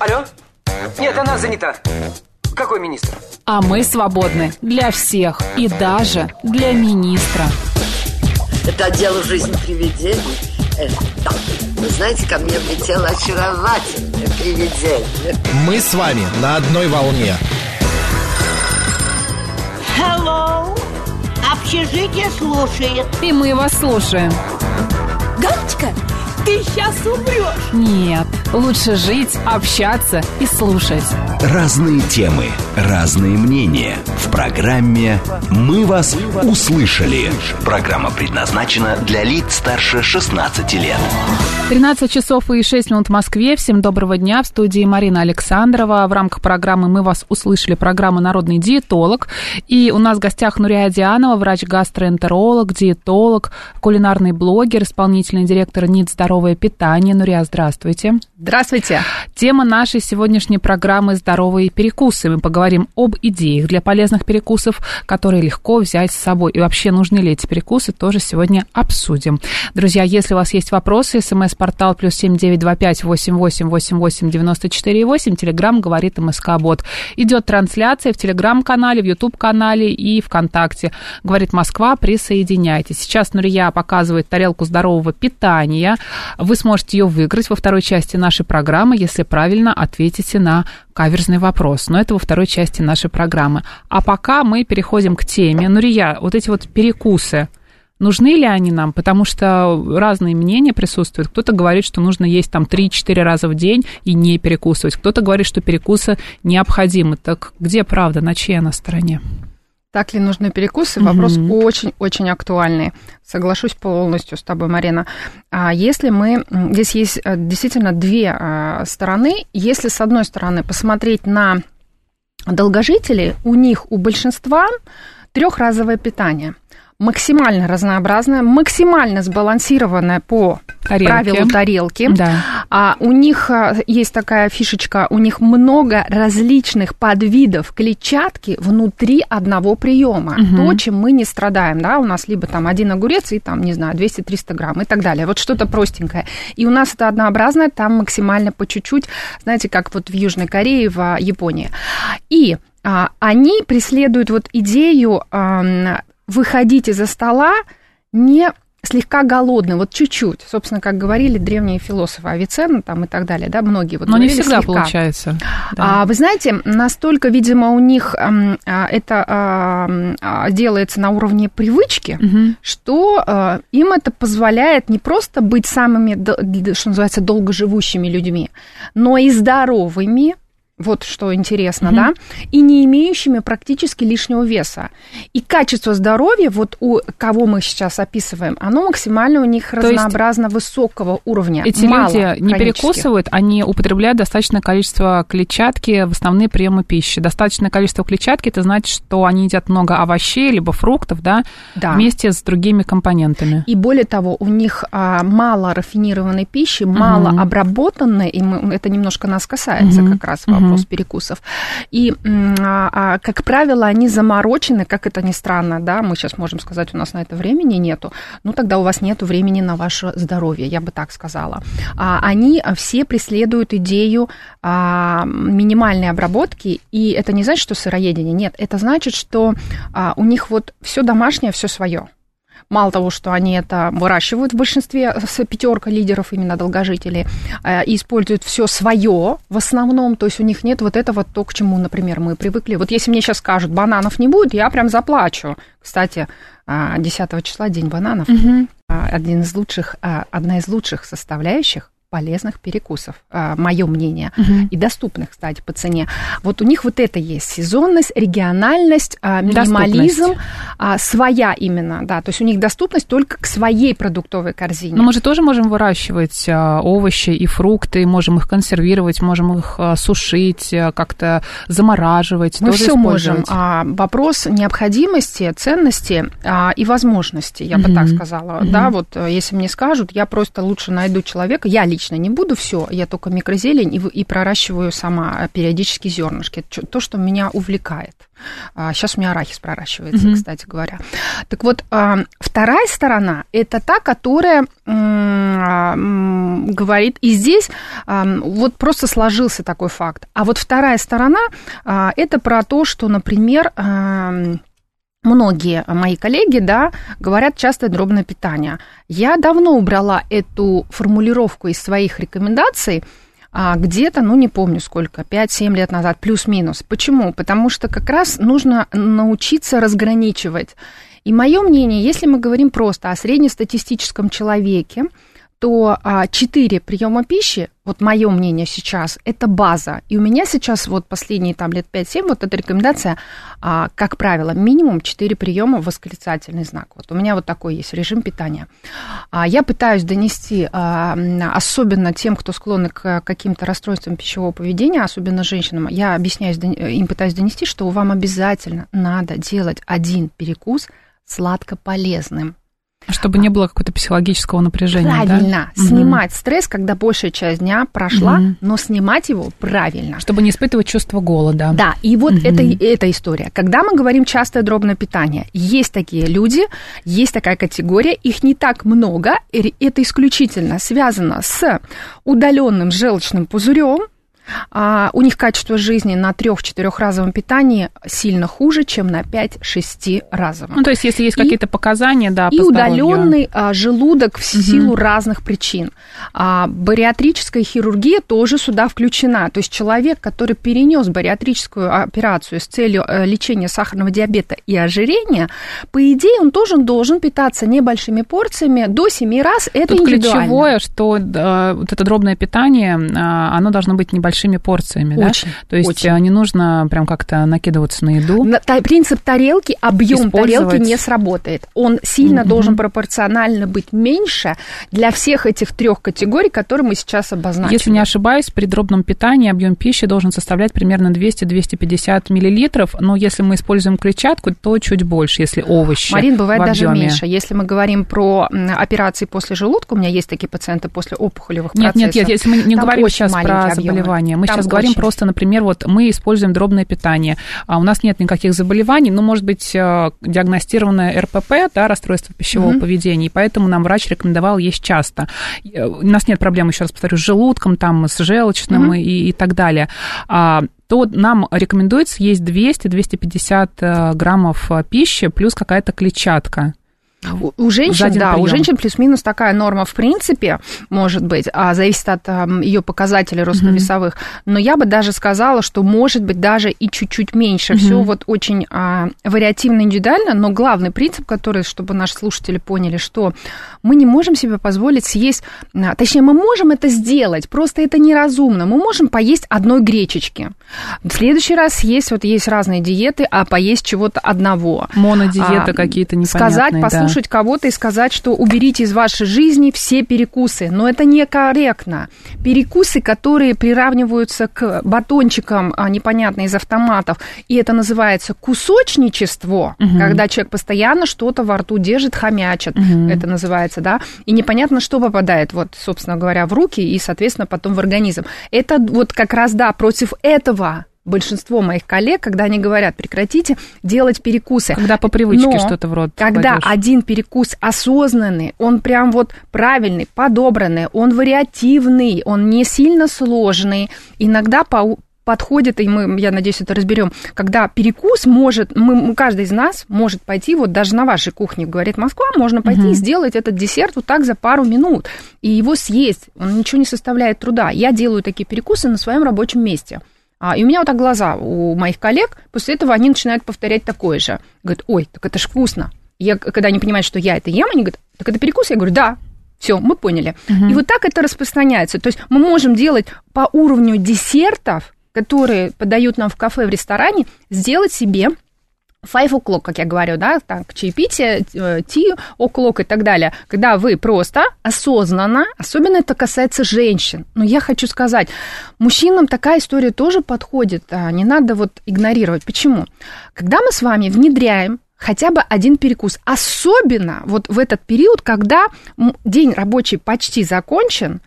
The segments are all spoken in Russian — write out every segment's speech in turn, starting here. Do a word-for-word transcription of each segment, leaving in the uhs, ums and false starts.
Алло? Нет, она занята. Какой министр? А мы свободны для всех и даже для министра. Это отдел «Жизнь привидений». Э, да. Вы знаете, ко мне влетело очаровательное привидение. Мы с вами на одной волне. Hello. Общежитие слушает. И мы вас слушаем. Галочка, ты сейчас умрешь. Нет, лучше жить, общаться и слушать. Разные темы, разные мнения. В программе «Мы вас услышали». Программа предназначена для лиц старше шестнадцати лет. тринадцать часов и шесть минут в Москве. Всем доброго дня. В студии Марина Александрова. В рамках программы «Мы вас услышали» программа «Народный диетолог». И у нас в гостях Нурия Дианова, врач-гастроэнтеролог, диетолог, кулинарный блогер, исполнительный директор НИД «Здоровое питание». Нурия, здравствуйте. Здравствуйте. Тема нашей сегодняшней программы «Здоровые перекусы». Мы поговорим об идеях для полезных перекусов, которые легко взять с собой. И вообще, нужны ли эти перекусы, тоже сегодня обсудим. Друзья, если у вас есть вопросы, смс-портал плюс семь девять два пять восемь восемь восемь восемь девяносто четыре восемь, Телеграм говорит МСК-бот. Идет трансляция в Телеграм-канале, в Ютуб-канале и ВКонтакте. Говорит Москва, присоединяйтесь. Сейчас Нурия показывает тарелку здорового питания. Вы сможете ее выиграть во второй части нашей программы, если правильно ответите на каверзный вопрос. Но это во второй части нашей программы. А пока мы переходим к теме. Нурия, вот эти вот перекусы, нужны ли они нам? Потому что разные мнения присутствуют. Кто-то говорит, что нужно есть там три-четыре раза в день и не перекусывать. Кто-то говорит, что перекусы необходимы. Так где правда? На чьей она стороне? Так ли нужны перекусы? Вопрос mm-hmm. очень-очень актуальный. Соглашусь полностью с тобой, Марина. Если мы... Здесь есть действительно две стороны. Если, с одной стороны, посмотреть на долгожителей, у них, у большинства трехразовое питание. Максимально разнообразное, максимально сбалансированное по тарелки. правилу тарелки. Да. А у них есть такая фишечка, у них много различных подвидов клетчатки внутри одного приема. Угу. То, чем мы не страдаем, да, у нас либо там один огурец и там, не знаю, двести-триста грамм и так далее. Вот что-то простенькое. И у нас это однообразное, там максимально по чуть-чуть, знаете, как вот в Южной Корее, в Японии. И а, они преследуют вот идею... А, выходить из-за стола не слегка голодным, вот чуть-чуть. Собственно, как говорили древние философы, Авиценна там и так далее, да, многие вот. Но не всегда слегка. Получается. Да. А, вы знаете, настолько, видимо, у них а, это а, делается на уровне привычки, угу. что а, им это позволяет не просто быть самыми, что называется, долгоживущими людьми, но и здоровыми. Вот что интересно, mm-hmm. да, и не имеющими практически лишнего веса. И качество здоровья, вот у кого мы сейчас описываем, оно максимально у них То разнообразно высокого уровня. Эти Мало люди не перекусывают, они употребляют достаточное количество клетчатки в основные приемы пищи. Достаточное количество клетчатки, это значит, что они едят много овощей, либо фруктов, да, да. вместе с другими компонентами. И более того, у них а, мало рафинированной пищи, mm-hmm. мало обработанной, и мы, это немножко нас касается mm-hmm. как раз вопрос mm-hmm. перекусов. И, а, как правило, они заморочены, как это ни странно, да, мы сейчас можем сказать, у нас на это времени нету, ну, тогда у вас нету времени на ваше здоровье, я бы так сказала. А, они все преследуют идею а, минимальной обработки, и это не значит, что сыроедение, нет, это значит, что а, у них вот все домашнее, все свое. Мало того, что они это выращивают в большинстве, пятерка лидеров именно долгожителей, и используют все свое в основном, то есть у них нет вот этого, то, к чему, например, мы привыкли. Вот если мне сейчас скажут, бананов не будет, я прям заплачу. Кстати, десятого числа день бананов, угу. один из лучших, одна из лучших составляющих полезных перекусов, мое мнение, угу. и доступных, кстати, по цене. Вот у них вот это есть сезонность, региональность, минимализм, своя именно, да, то есть у них доступность только к своей продуктовой корзине. Но мы же тоже можем выращивать овощи и фрукты, можем их консервировать, можем их сушить, как-то замораживать. Мы все можем. Вопрос необходимости, ценности и возможности, я угу. бы так сказала. Угу. Да, вот если мне скажут, я просто лучше найду человека, я лично лично не буду все, я только микрозелень и, и проращиваю сама периодически зернышки. То, что меня увлекает. Сейчас у меня арахис проращивается, mm-hmm. кстати говоря. Так вот, вторая сторона – это та, которая говорит, и здесь вот просто сложился такой факт. А вот вторая сторона – это про то, что, например, многие мои коллеги, да, говорят частое дробное питание. Я давно убрала эту формулировку из своих рекомендаций, где-то, ну, не помню сколько, пять-семь лет назад, плюс-минус. Почему? Потому что как раз нужно научиться разграничивать. И мое мнение, если мы говорим просто о среднестатистическом человеке, то четыре приема пищи, вот мое мнение сейчас, это база. И у меня сейчас вот последние там лет пять-семь, вот эта рекомендация, как правило, минимум четыре приема в восклицательный знак. Вот у меня вот такой есть режим питания. Я пытаюсь донести, особенно тем, кто склонны к каким-то расстройствам пищевого поведения, особенно женщинам, я объясняюсь, им пытаюсь донести, что вам обязательно надо делать один перекус сладкополезным. Чтобы не было какого-то психологического напряжения. Правильно. Да? Снимать угу. стресс, когда большая часть дня прошла, угу. но снимать его правильно. Чтобы не испытывать чувство голода. Да, и вот угу. это, эта история. Когда мы говорим частое дробное питание, есть такие люди, есть такая категория, их не так много, и это исключительно связано с удаленным желчным пузырем. А у них качество жизни на трех-четырехразовом питании сильно хуже, чем на пять-шестиразовом. Ну, то есть, если есть и, какие-то показания, да, и по удаленный а, желудок в угу. силу разных причин. А, бариатрическая хирургия тоже сюда включена. То есть, человек, который перенес бариатрическую операцию с целью лечения сахарного диабета и ожирения, по идее, он тоже должен питаться небольшими порциями до семи раз. Это Тут индивидуально. Ключевое, что да, вот это дробное питание, оно должно быть небольшим большими порциями, очень, да? То есть очень. Не нужно прям как-то накидываться на еду. На, принцип тарелки, объем тарелки не сработает. Он сильно mm-hmm. должен пропорционально быть меньше для всех этих трех категорий, которые мы сейчас обозначили. Если не ошибаюсь, при дробном питании объем пищи должен составлять примерно двести-двести пятьдесят миллилитров, но если мы используем клетчатку, то чуть больше, если овощи. Марин, бывает даже меньше. Если мы говорим про операции после желудка, у меня есть такие пациенты после опухолевых нет, процессов. Нет, нет, если мы не говорим сейчас про заболевания, мы Там сейчас говорим очень. просто, например, вот мы используем дробное питание, а у нас нет никаких заболеваний, ну, может быть, диагностированное эр пэ пэ, да, расстройство пищевого mm-hmm. поведения, и поэтому нам врач рекомендовал есть часто. У нас нет проблем, еще раз повторю, с желудком, там, с желчным mm-hmm. и, и так далее. А, то нам рекомендуется есть двести-двести пятьдесят граммов пищи плюс какая-то клетчатка. У, у женщин, да, прием. У женщин плюс-минус такая норма в принципе, может быть, а зависит от а, ее показателей ростово-весовых, mm-hmm. но я бы даже сказала, что может быть даже и чуть-чуть меньше. Mm-hmm. Все вот очень а, вариативно, индивидуально, но главный принцип, который, чтобы наши слушатели поняли, что мы не можем себе позволить съесть, а, точнее, мы можем это сделать, просто это неразумно. Мы можем поесть одной гречечки. В следующий раз съесть, вот есть разные диеты, а поесть чего-то одного. Монодиеты а, какие-то непонятные, сказать, послушать, да. кого-то и сказать, что уберите из вашей жизни все перекусы. Но это некорректно. Перекусы, которые приравниваются к батончикам непонятно из автоматов, и это называется кусочничество, угу. когда человек постоянно что-то во рту держит, хомячит, угу. это называется, да, и непонятно, что попадает, вот, собственно говоря, в руки и, соответственно, потом в организм. Это вот как раз, да, против этого большинство моих коллег, когда они говорят, прекратите делать перекусы. Когда по привычке Но что-то в рот когда кладешь. Один перекус осознанный, он прям вот правильный, подобранный, он вариативный, он не сильно сложный, иногда по подходит, и мы, я надеюсь, это разберем, когда перекус может, мы, каждый из нас может пойти, вот даже на вашей кухне, говорит Москва, можно пойти uh-huh. и сделать этот десерт вот так за пару минут, и его съесть, он ничего не составляет труда. Я делаю такие перекусы на своем рабочем месте. И у меня вот так глаза у моих коллег, после этого они начинают повторять такое же. Говорят, ой, так это ж вкусно. Я, когда они понимают, что я это ем, они говорят, так это перекус? Я говорю, да, все, мы поняли. Uh-huh. И вот так это распространяется. То есть мы можем делать по уровню десертов, которые подают нам в кафе, в ресторане, сделать себе five o'clock, как я говорю, да, так, чаепитие, tea o'clock и так далее, когда вы просто осознанно, особенно это касается женщин, но я хочу сказать, мужчинам такая история тоже подходит, не надо вот игнорировать. Почему? Когда мы с вами внедряем хотя бы один перекус, особенно вот в этот период, когда день рабочий почти закончен,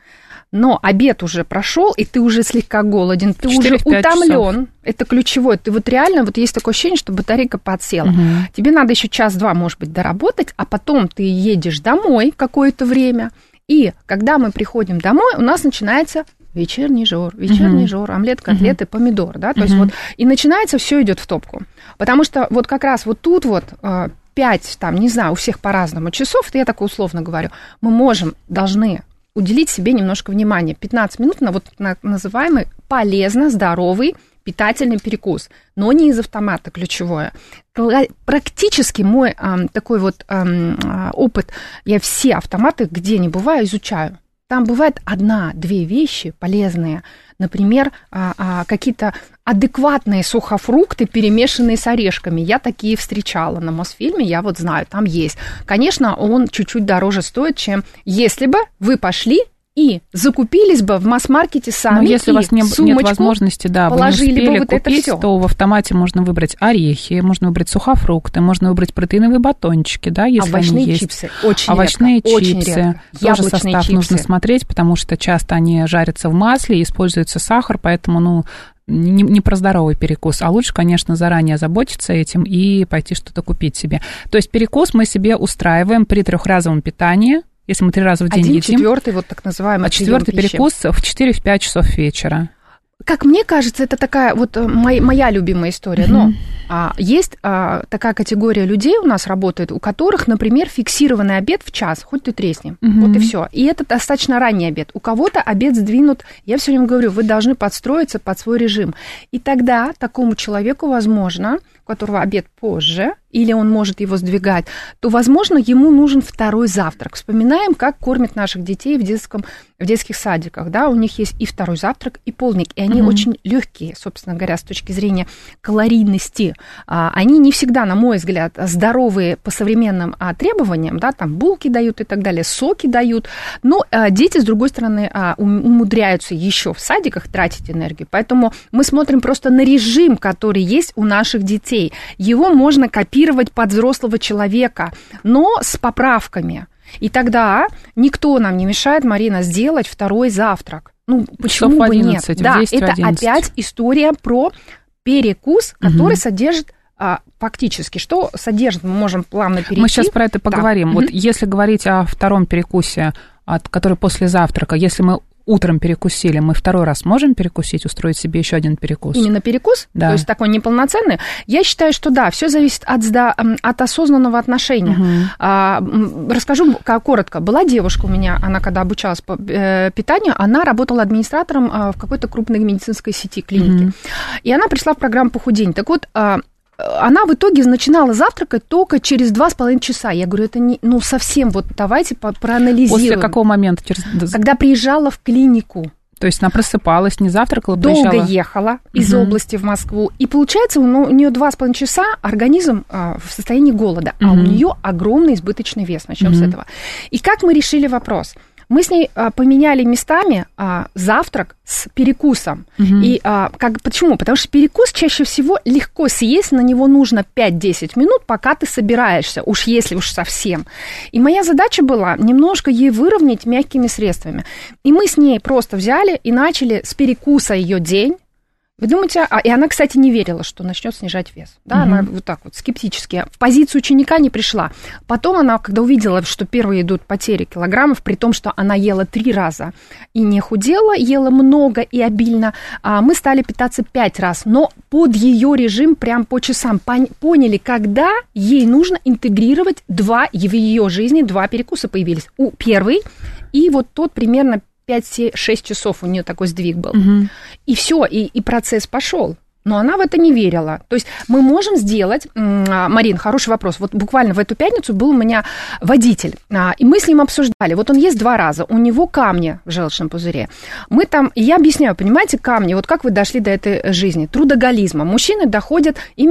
но обед уже прошел, и ты уже слегка голоден, ты уже утомлен. Это ключевое. Ты вот реально, вот есть такое ощущение, что батарейка подсела. Угу. Тебе надо еще час-два, может быть, доработать, а потом ты едешь домой какое-то время, и когда мы приходим домой, у нас начинается вечерний жор, вечерний угу. жор, омлет, котлеты, угу. помидор, да, то угу. есть вот, и начинается, все идет в топку. Потому что вот как раз вот тут вот пять, там, не знаю, у всех по-разному часов, это я так условно говорю, мы можем, должны уделить себе немножко внимания. пятнадцать минут на вот на называемый полезно, здоровый, питательный перекус, но не из автомата, ключевое. Практически мой э, такой вот э, опыт, я все автоматы, где не бываю, изучаю. Там бывает одна-две вещи полезные, например, э, э, какие-то адекватные сухофрукты, перемешанные с орешками. Я такие встречала на Мосфильме, я вот знаю, там есть. Конечно, он чуть-чуть дороже стоит, чем если бы вы пошли и закупились бы в масс-маркете сами. Но если у вас не, нет возможности, да, вы не успели вот купить, то в автомате можно выбрать орехи, можно выбрать сухофрукты, можно выбрать протеиновые батончики, да, если овощные они есть. Чипсы, очень овощные редко, чипсы, очень редко. Тоже состав чипсы. Нужно смотреть, потому что часто они жарятся в масле, используется сахар, поэтому, ну, не, не про здоровый перекус, а лучше, конечно, заранее озаботиться этим и пойти что-то купить себе. То есть перекус мы себе устраиваем при трехразовом питании. Если мы три раза в день Один едим. четвертый, вот так называемый. А четвертый перекус в четыре-пять часов вечера. Как мне кажется, это такая вот моя, моя любимая история. Mm-hmm. Но а, есть а, такая категория людей у нас работает, у которых, например, фиксированный обед в час, хоть ты тресни. Mm-hmm. Вот и все. И это достаточно ранний обед. У кого-то обед сдвинут, я все время говорю, вы должны подстроиться под свой режим. И тогда такому человеку, возможно, у которого обед позже, или он может его сдвигать, то, возможно, ему нужен второй завтрак. Вспоминаем, как кормят наших детей в, детском, в детских садиках. Да? У них есть и второй завтрак, и полдник, и они mm-hmm. очень легкие, собственно говоря, с точки зрения калорийности. Они не всегда, на мой взгляд, здоровые по современным требованиям, да? Там булки дают и так далее, соки дают, но дети, с другой стороны, умудряются еще в садиках тратить энергию. Поэтому мы смотрим просто на режим, который есть у наших детей. Его можно копировать под взрослого человека, но с поправками. И тогда никто нам не мешает, Марина, сделать второй завтрак. Ну, почему бы нет? Да, это опять история про перекус, который угу. содержит а, фактически, что содержит, мы можем плавно перейти. Мы сейчас про это поговорим. Да. Вот угу. если говорить о втором перекусе, от, который после завтрака, если мы утром перекусили, мы второй раз можем перекусить, устроить себе еще один перекус? Именно перекус? Да. То есть такой неполноценный? Я считаю, что да, все зависит от, от осознанного отношения. Угу. А, расскажу коротко. Была девушка у меня, она когда обучалась по питанию, она работала администратором в какой-то крупной медицинской сети, клинике. Угу. И она пришла в программу похудения. Так вот, она в итоге начинала завтракать только через два с половиной часа. Я говорю, это не, ну, совсем, вот давайте проанализируем. После какого момента? Через... Когда приезжала в клинику. То есть она просыпалась, не завтракала, долго приезжала? ехала из угу. области в Москву. И получается, ну, у нее два с половиной часа организм а, в состоянии голода, угу. а у нее огромный избыточный вес. Начнем угу. с этого. И как мы решили вопрос? Мы с ней а, поменяли местами а, завтрак с перекусом. Угу. И а, как, почему? Потому что перекус чаще всего легко съесть, на него нужно пять-десять минут, пока ты собираешься, уж если уж совсем. И моя задача была немножко ей выровнять мягкими средствами. И мы с ней просто взяли и начали с перекуса ее день. Вы думаете, а, и она, кстати, не верила, что начнет снижать вес. Да, угу. Она вот так вот скептически в позицию ученика не пришла. Потом она, когда увидела, что первые идут потери килограммов, при том, что она ела три раза и не худела, ела много и обильно, а мы стали питаться пять раз, но под ее режим прям по часам. Поняли, когда ей нужно интегрировать два, в ее жизни два перекуса появились. У первый и вот тот примерно пять-шесть часов у нее такой сдвиг был. Угу. И все, и, и процесс пошел. Но она в это не верила. То есть мы можем сделать... Марин, хороший вопрос. Вот буквально в эту пятницу был у меня водитель, и мы с ним обсуждали. Вот он ест два раза, у него камни в желчном пузыре. Мы там... И я объясняю, понимаете, камни, вот как вы дошли до этой жизни? Трудоголизма. Мужчины доходят именно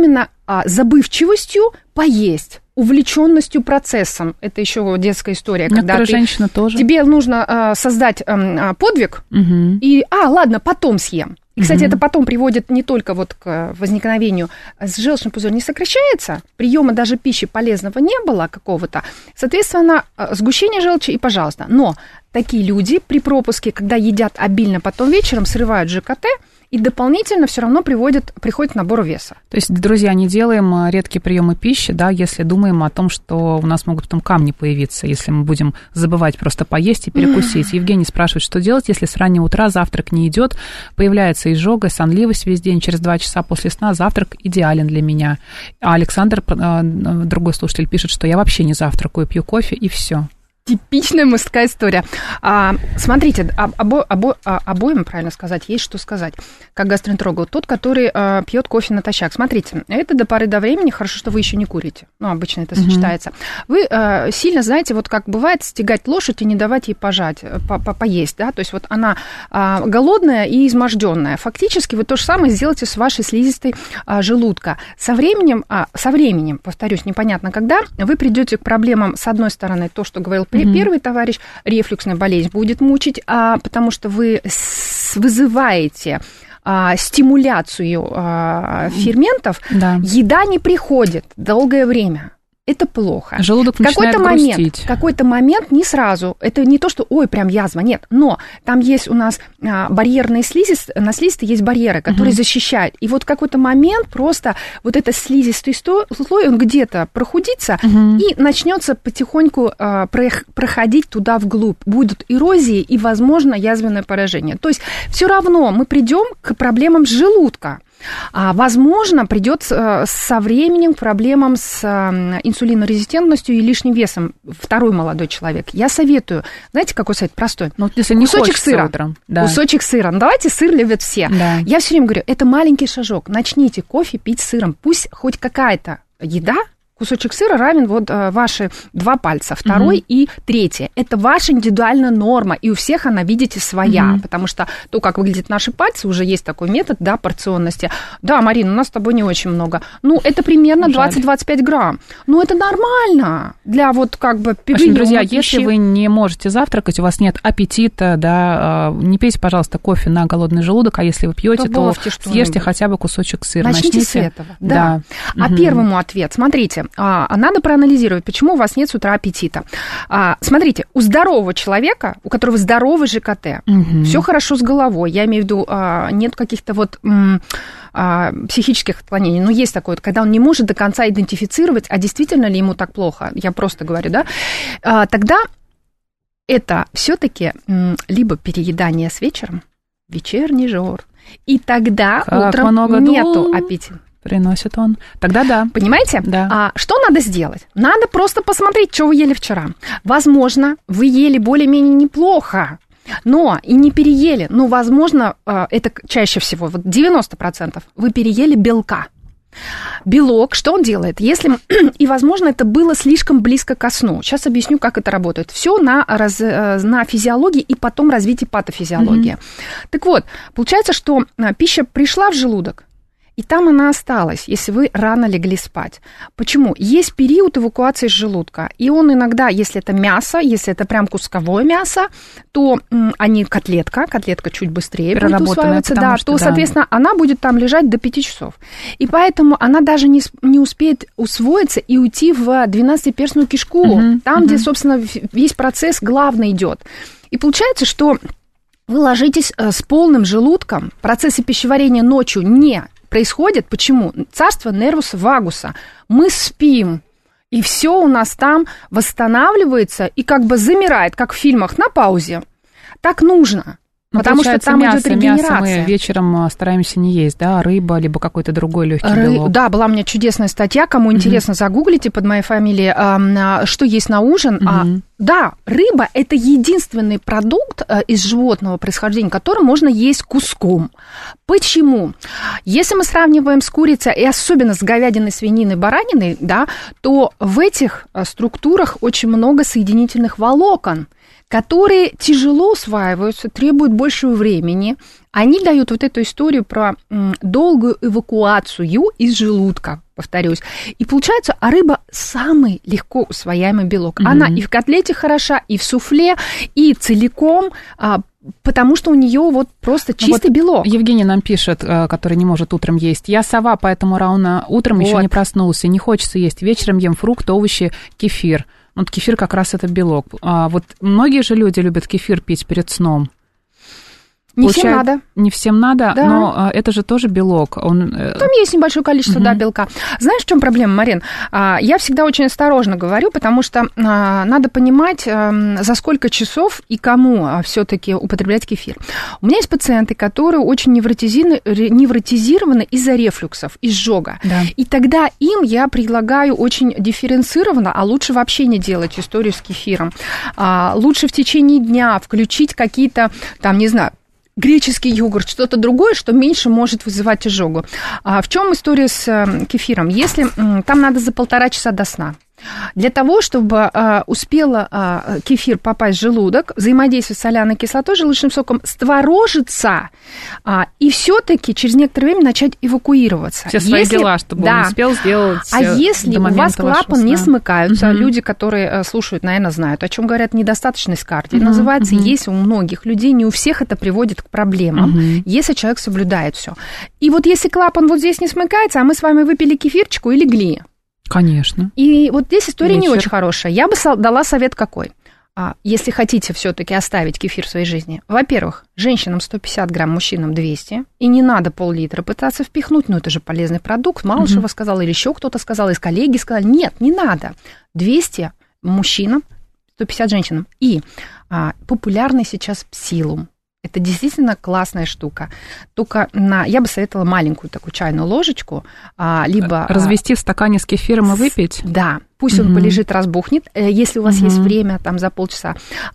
а, забывчивостью поесть, увлеченностью процессом. Это еще детская история. Когда ты, женщины тоже. Тебе нужно а, создать а, подвиг, угу. и, а, ладно, потом съем. И, кстати, угу. это потом приводит не только вот к возникновению, желчный пузырь не сокращается, приема даже пищи полезного не было какого-то, соответственно, сгущение желчи и пожалуйста. Но такие люди при пропуске, когда едят обильно, потом вечером срывают ЖКТ, и дополнительно все равно приводит, приходит к набору веса. То есть, друзья, не делаем редкие приемы пищи, да, если думаем о том, что у нас могут потом камни появиться, если мы будем забывать просто поесть и перекусить. Евгений спрашивает, что делать, если с раннего утра завтрак не идет, появляется изжога, сонливость весь день, через два часа после сна завтрак идеален для меня. А Александр, другой слушатель, пишет, что я вообще не завтракаю, пью кофе и все. Типичная мужская история. А, смотрите, обо, обо, обоим, правильно сказать, есть что сказать. Как гастроэнтерологу, тот, который а, пьет кофе натощак. Смотрите, это до поры до времени, хорошо, что вы еще не курите. Ну, обычно это сочетается. Mm-hmm. Вы а, сильно знаете, вот как бывает, стегать лошадь и не давать ей пожать, по, по, поесть, да, то есть вот она а, голодная и изможденная. Фактически вы то же самое сделаете с вашей слизистой а, желудка. Со временем, а, со временем, повторюсь, непонятно когда, вы придете к проблемам, с одной стороны, то, что говорил Mm-hmm. первый товарищ, рефлюксная болезнь будет мучить, а, потому что вы с, вызываете а, стимуляцию а, ферментов, да. Еда не приходит долгое время. Это плохо. Желудок начинает какой-то момент, грустить. В какой-то момент, не сразу, это не то, что, ой, прям язва, нет, но там есть у нас а, барьерные слизистые, на слизистой есть барьеры, которые угу. защищают. И вот в какой-то момент просто вот этот слизистый слой, он где-то прохудится угу. и начнется потихоньку а, проходить туда вглубь. Будут эрозии и, возможно, язвенное поражение. То есть все равно мы придем к проблемам желудка. А, возможно, придет со временем к проблемам с инсулинорезистентностью и лишним весом второй молодой человек. Я советую, знаете, какой совет простой? Ну, если не кусочек сыра. Утром. Да. Кусочек сыра. Ну, давайте, сыр любят все. Да. Я все время говорю, это маленький шажок. Начните кофе пить сыром. Пусть хоть какая-то еда, кусочек сыра равен вот ваши два пальца, второй mm-hmm. и третий. Это ваша индивидуальная норма, и у всех она, видите, своя, mm-hmm. потому что то, как выглядят наши пальцы, уже есть такой метод, да, порционности. Да, Марина, у нас с тобой не очень много. Ну, это примерно двадцать-двадцать пять грамм. Ну, это нормально для вот как бы... Общем, друзья, пищи. Если вы не можете завтракать, у вас нет аппетита, да, не пейте, пожалуйста, кофе на голодный желудок, а если вы пьете, то, то съешьте хотя бы кусочек сыра. Начните, Начните с этого, да. да. А mm-hmm. первому ответ, смотрите, А, надо проанализировать, почему у вас нет с утра аппетита. А, смотрите, у здорового человека, у которого здоровый ЖКТ, угу. все хорошо с головой, я имею в виду, а, нет каких-то вот м, а, психических отклонений, но есть такое, когда он не может до конца идентифицировать, а действительно ли ему так плохо, я просто говорю, да, а, тогда это все-таки м, либо переедание с вечером, вечерний жор, и тогда как утром нету аппетита. Приносит он. Тогда да. Понимаете? Да. А что надо сделать? Надо просто посмотреть, что вы ели вчера. Возможно, вы ели более-менее неплохо, но и не переели. Но, возможно, это чаще всего, вот девяносто процентов, вы переели белка. Белок, что он делает? Если, и, возможно, это было слишком близко ко сну. Сейчас объясню, как это работает. Все на, раз, на физиологии и потом развитии патофизиологии. Mm-hmm. Так вот, получается, что пища пришла в желудок, и там она осталась, если вы рано легли спать. Почему? Есть период эвакуации из желудка, и он иногда, если это мясо, если это прям кусковое мясо, то они котлетка, котлетка чуть быстрее будет усваиваться, да, что, то, да. соответственно, она будет там лежать до пяти часов. И поэтому она даже не, не успеет усвоиться и уйти в двенадцатиперстную кишку, угу, там, угу. где, собственно, весь процесс главный идет. И получается, что вы ложитесь с полным желудком, процессы пищеварения ночью не происходит. Почему? Царство нервуса вагуса. Мы спим, и все у нас там восстанавливается и как бы замирает, как в фильмах, на паузе. Так нужно. Ну, потому что там мясо, идет регенерация. Мясо мы вечером стараемся не есть, да, рыба, либо какой-то другой легкий Ры... белок. Да, была у меня чудесная статья, кому интересно, mm-hmm. загуглите под моей фамилией, а, что есть на ужин. Mm-hmm. А, да, рыба – это единственный продукт а, из животного происхождения, который можно есть куском. Почему? Если мы сравниваем с курицей, и особенно с говядиной, свининой, бараниной, да, то в этих структурах очень много соединительных волокон, которые тяжело усваиваются, требуют большего времени. Они дают вот эту историю про м, долгую эвакуацию из желудка, повторюсь. И получается, а рыба самый легко усвояемый белок. Mm-hmm. Она и в котлете хороша, и в суфле, и целиком, а, потому что у нее вот просто чистый вот белок. Евгений нам пишет, который не может утром есть. Я сова, поэтому рано утром вот. Еще не проснулся. Не хочется есть. Вечером ем фрукты, овощи, кефир. Вот кефир как раз это белок. А вот многие же люди любят кефир пить перед сном. Не Получает, всем надо. Не всем надо, да. Но это же тоже белок. Он... Там есть небольшое количество, угу. да, белка. Знаешь, в чем проблема, Марин? Я всегда очень осторожно говорю, потому что надо понимать, за сколько часов и кому все-таки употреблять кефир. У меня есть пациенты, которые очень невротизированы из-за рефлюксов, изжога. Да. И тогда им я предлагаю очень дифференцированно, а лучше вообще не делать историю с кефиром. Лучше в течение дня включить какие-то, там, не знаю, греческий йогурт, что-то другое, что меньше может вызывать изжогу. А в чем история с кефиром? Если там надо за полтора часа до сна. Для того, чтобы а, успела а, кефир попасть в желудок, взаимодействовать с соляной кислотой, желудочным соком, створожиться а, и все-таки через некоторое время начать эвакуироваться. Все свои если, дела, чтобы да. он успел сделать. А если у вас клапан не смыкаются, угу. люди, которые слушают, наверное, знают, о чем говорят, недостаточность кардио, угу. называется, угу. есть у многих людей, не у всех это приводит к проблемам, угу. если человек соблюдает все. И вот если клапан вот здесь не смыкается, а мы с вами выпили кефирчику и легли. Конечно. И вот здесь история Вечер. не очень хорошая. Я бы дала совет какой. Если хотите все-таки оставить кефир в своей жизни. Во-первых, женщинам сто пятьдесят грамм, мужчинам двести. И не надо пол-литра пытаться впихнуть. Ну, это же полезный продукт. Малышева угу. сказала, или еще кто-то сказал, из коллеги сказали. Нет, не надо. двести мужчинам, сто пятьдесят женщинам. И а, популярный сейчас псилум. Это действительно классная штука. Только на, я бы советовала маленькую такую чайную ложечку, а, либо... Развести в стакане с кефиром и выпить? Да. Пусть он mm-hmm. полежит, разбухнет, если у вас mm-hmm. есть время, там, за полчаса.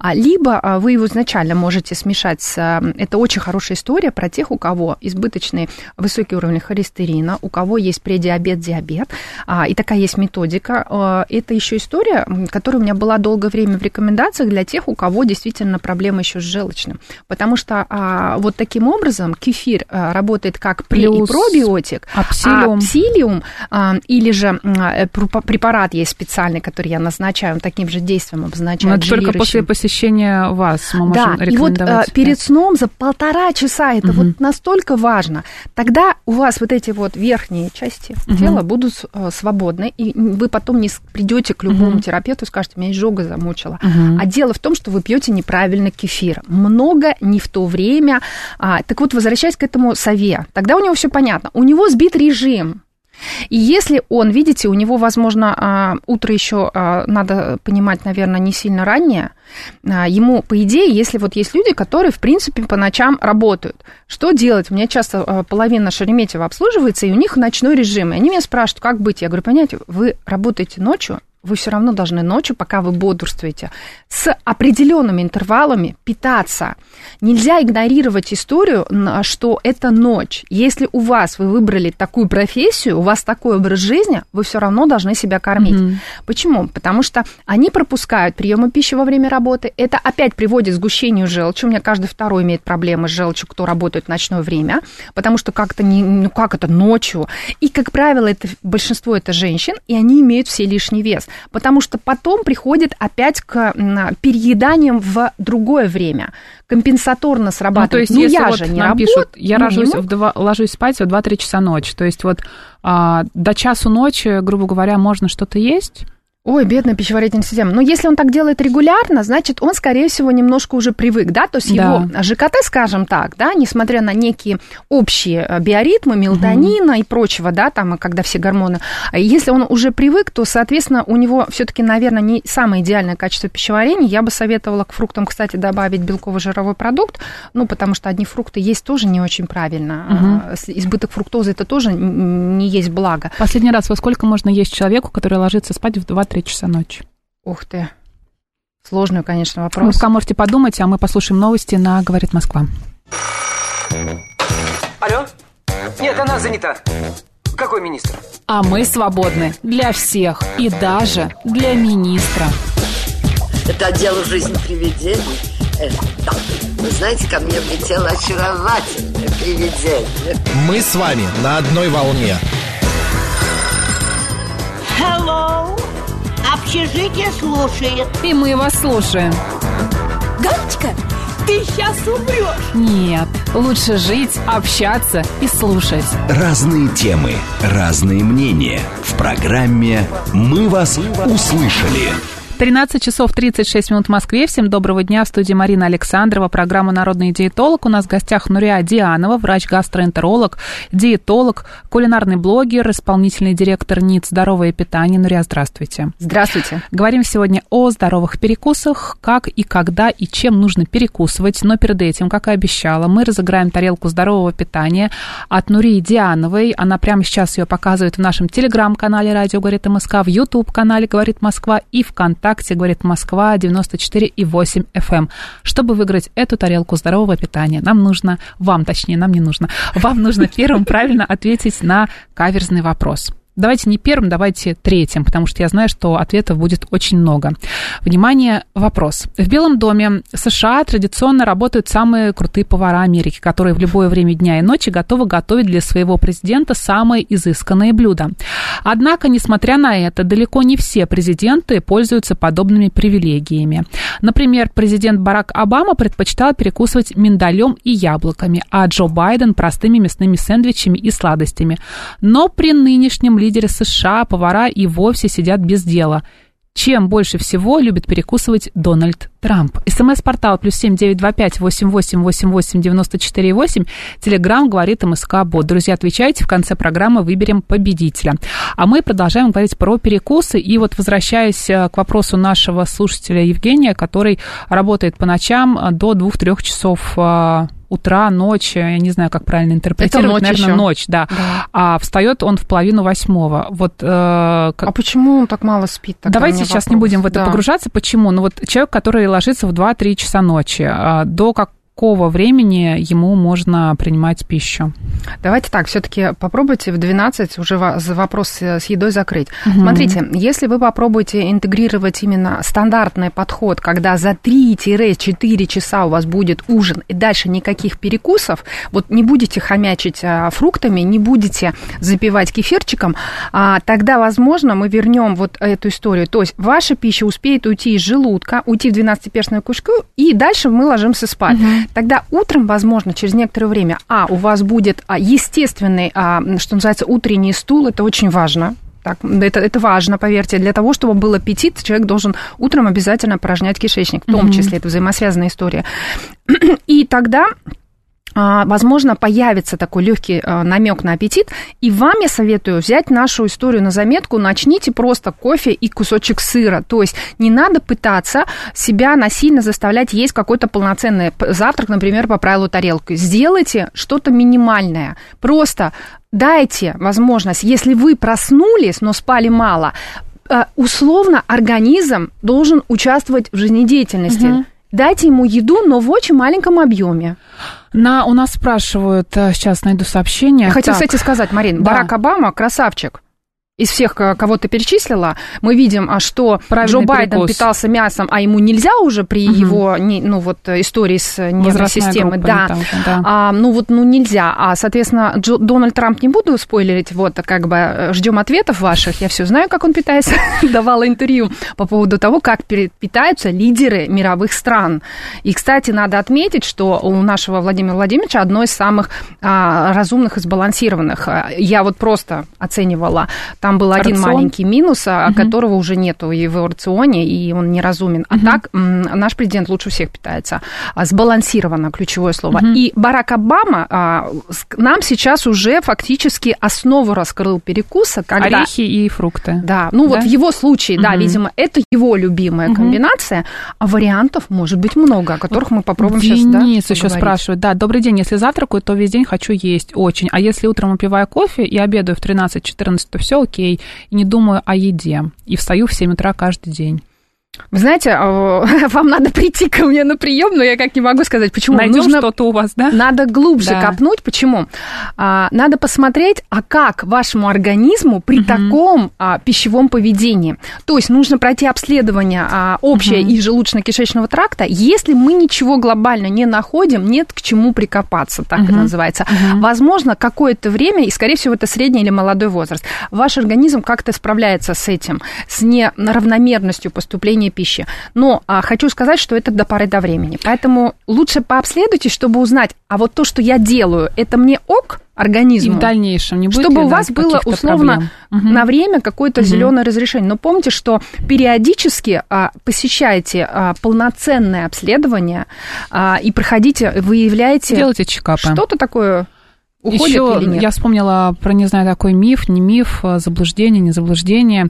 Либо вы его изначально можете смешать с... Это очень хорошая история про тех, у кого избыточный высокий уровень холестерина, у кого есть предиабет, диабет. И такая есть методика. Это еще история, которая у меня была долгое время в рекомендациях для тех, у кого действительно проблемы еще с желчным. Потому что вот таким образом кефир работает как пре- и пробиотик, а псилиум, а псилиум или же препарат есть специальный, который я назначаю, он таким же действием обозначает. Но только после посещения вас мы можем да, рекомендовать. И вот перед сном за полтора часа это угу. вот настолько важно. Тогда у вас вот эти вот верхние части угу. тела будут свободны, и вы потом не придете к любому угу. терапевту и скажете, меня изжога замучила. Угу. А дело в том, что вы пьете неправильно кефир. Много, не в то время. А, так вот, возвращаясь к этому сове, тогда у него все понятно. У него сбит режим. И если он, видите, у него, возможно, утро еще, надо понимать, наверное, не сильно раннее, ему, по идее, если вот есть люди, которые, в принципе, по ночам работают, что делать? У меня часто половина Шереметьево обслуживается, и у них ночной режим. И они меня спрашивают, как быть? Я говорю, понимаете, вы работаете ночью, вы все равно должны ночью, пока вы бодрствуете, с определенными интервалами питаться. Нельзя игнорировать историю, что это ночь. Если у вас, вы выбрали такую профессию, у вас такой образ жизни, вы все равно должны себя кормить. Mm-hmm. Почему? Потому что они пропускают приемы пищи во время работы. Это опять приводит к сгущению желчи. У меня каждый второй имеет проблемы с желчью, кто работает в ночное время, потому что как-то не, ну как это ночью. И, как правило, это, большинство это женщин, и они имеют все лишний вес. Потому что потом приходит опять к перееданиям в другое время. Компенсаторно срабатывает. Ну, то есть, ну если я вот же не нам работаю, пишут, я ну, ложусь, в два, ложусь спать в два-три часа ночи. То есть вот а, до часу ночи, грубо говоря, можно что-то есть? Ой, бедная пищеварительная система. Но если он так делает регулярно, значит, он, скорее всего, немножко уже привык, да, то есть да. его ЖКТ, скажем так, да, несмотря на некие общие биоритмы, мелатонина угу. и прочего, да, там, когда все гормоны, если он уже привык, то, соответственно, у него все-таки, наверное, не самое идеальное качество пищеварения. Я бы советовала к фруктам, кстати, добавить белково-жировой продукт, ну, потому что одни фрукты есть тоже не очень правильно. Угу. Избыток фруктозы это тоже не есть благо. Последний раз во сколько можно есть человеку, который ложится спать в два-три часа ночи? Ух ты. Сложный, конечно, вопрос. Вы пока можете подумать, а мы послушаем новости на «Говорит Москва». Алло? Нет, она занята. Какой министр? А мы свободны для всех и даже для министра. Это отдел «Жизнь привидений». Э, да. Вы знаете, ко мне влетело очаровательное привидение. Мы с вами на одной волне. Hello. Общежитие слушает. И мы вас слушаем. Галочка, ты сейчас умрешь. Нет, лучше жить, общаться и слушать. Разные темы, разные мнения. В программе «Мы вас услышали». тринадцать часов тридцать шесть минут в Москве. Всем доброго дня. В студии Марина Александрова. Программа «Народный диетолог». У нас в гостях Нурия Дианова, врач-гастроэнтеролог, диетолог, кулинарный блогер, исполнительный директор НИТ «Здоровое питание». Нурия, здравствуйте. Здравствуйте. Говорим сегодня о здоровых перекусах, как и когда и чем нужно перекусывать. Но перед этим, как и обещала, мы разыграем тарелку здорового питания от Нурии Диановой. Она прямо сейчас ее показывает в нашем телеграм-канале «Радио говорит МСК», в YouTube-канале «Говорит Москва» и ВКонтакте «Говорит Москва» девяносто четыре и восемь эф эм. Чтобы выиграть эту тарелку здорового питания, нам нужно, вам точнее, нам не нужно, вам нужно первым правильно ответить на каверзный вопрос. Давайте не первым, давайте третьим, потому что я знаю, что ответов будет очень много. Внимание, вопрос. В Белом доме США традиционно работают самые крутые повара Америки, которые в любое время дня и ночи готовы готовить для своего президента самые изысканные блюда. Однако, несмотря на это, далеко не все президенты пользуются подобными привилегиями. Например, президент Барак Обама предпочитал перекусывать миндалем и яблоками, а Джо Байден простыми мясными сэндвичами и сладостями. Но при нынешнем лидеры США, повара и вовсе сидят без дела. Чем больше всего любит перекусывать Дональд Трамп? СМС-портал плюс семь девять два пять восемь восемь восемь восемь девяносто четыре восемь. Телеграм говорит МСК Бот. Друзья, отвечайте, в конце программы выберем победителя. А мы продолжаем говорить про перекусы. И вот возвращаясь к вопросу нашего слушателя Евгения, который работает по ночам до двух-трех часов утра, ночь, я не знаю, как правильно интерпретировать, это ночь наверное, еще. ночь, да. да. А встает он в половину восьмого. Вот, э, как... А почему он так мало спит? Давайте сейчас вопрос. Не будем в это да. погружаться. Почему? Ну вот человек, который ложится в два-три часа ночи, до как какого времени ему можно принимать пищу? Давайте так, все-таки попробуйте в двенадцать уже вопрос с едой закрыть. Угу. Смотрите, если вы попробуете интегрировать именно стандартный подход, когда за три-четыре часа у вас будет ужин, и дальше никаких перекусов, вот не будете хомячить фруктами, не будете запивать кефирчиком, тогда, возможно, мы вернем вот эту историю. То есть ваша пища успеет уйти из желудка, уйти в двенадцатиперстную кишку, и дальше мы ложимся спать. Угу. Тогда утром, возможно, через некоторое время, а, у вас будет а, естественный, а, что называется, утренний стул, это очень важно. Так, это, это важно, поверьте. Для того, чтобы был аппетит, человек должен утром обязательно опорожнять кишечник, в том mm-hmm. числе, это взаимосвязанная история. И тогда... возможно, появится такой легкий намек на аппетит, и вам я советую взять нашу историю на заметку, начните просто кофе и кусочек сыра, то есть не надо пытаться себя насильно заставлять есть какой-то полноценный завтрак, например, по правилу тарелки, сделайте что-то минимальное, просто дайте возможность, если вы проснулись, но спали мало, условно организм должен участвовать в жизнедеятельности. Угу. Дайте ему еду, но в очень маленьком объеме. На, у нас спрашивают, сейчас найду сообщение. Я хотела, кстати, сказать, Марин, да. Барак Обама красавчик. Из всех, кого ты перечислила, мы видим, что правильный Джо Байден перекус. Питался мясом, а ему нельзя уже при угу. его, ну, вот, истории с нервной системой. Да. Же, да. А, ну, вот, ну, нельзя. А, соответственно, Джо, Дональд Трамп, не буду спойлерить, вот, как бы, ждем ответов ваших. Я все знаю, как он питается. Давала интервью по поводу того, как питаются лидеры мировых стран. И, кстати, надо отметить, что у нашего Владимира Владимировича одно из самых а, разумных и сбалансированных. Я вот просто оценивала. Там был один рацион. Маленький минус, угу. которого уже нету в его рационе, и он неразумен. А угу. так наш президент лучше всех питается. Сбалансированно, ключевое слово. Угу. И Барак Обама нам сейчас уже фактически основу раскрыл перекуса. Когда... Орехи и фрукты. Да, ну да? Вот в его случае, угу. да, видимо, это его любимая угу. комбинация, а вариантов может быть много, о которых мы попробуем Денис сейчас. Денис да, еще спрашивает, да, добрый день, если завтракаю, то весь день хочу есть, очень. А если утром выпиваю кофе и обедаю в тринадцать-четырнадцать, то все окей, и не думаю о еде. И встаю в семь утра каждый день. Вы знаете, вам надо прийти ко мне на прием, но я как не могу сказать, почему. Найдем Нужно, что-то у вас, да? Надо глубже да. копнуть. Почему? А, надо посмотреть, а как вашему организму при угу. таком а, пищевом поведении. То есть нужно пройти обследование а, общее угу. и желудочно-кишечного тракта. Если мы ничего глобально не находим, нет к чему прикопаться, так угу. это называется. Угу. Возможно, какое-то время, и, скорее всего, это средний или молодой возраст, ваш организм как-то справляется с этим, с неравномерностью поступления пищи. Но а, хочу сказать, что это до поры до времени. Поэтому лучше пообследуйтесь, чтобы узнать, а вот то, что я делаю, это мне ок организму? И в дальнейшем не будет чтобы ли, у вас да, было условно угу. на время какое-то угу. зеленое разрешение. Но помните, что периодически а, посещайте а, полноценное обследование а, и проходите, выявляете... Делайте чекапы. Что-то такое... Уходит Еще или нет? Я вспомнила про, не знаю, такой миф, не миф, заблуждение, не заблуждение.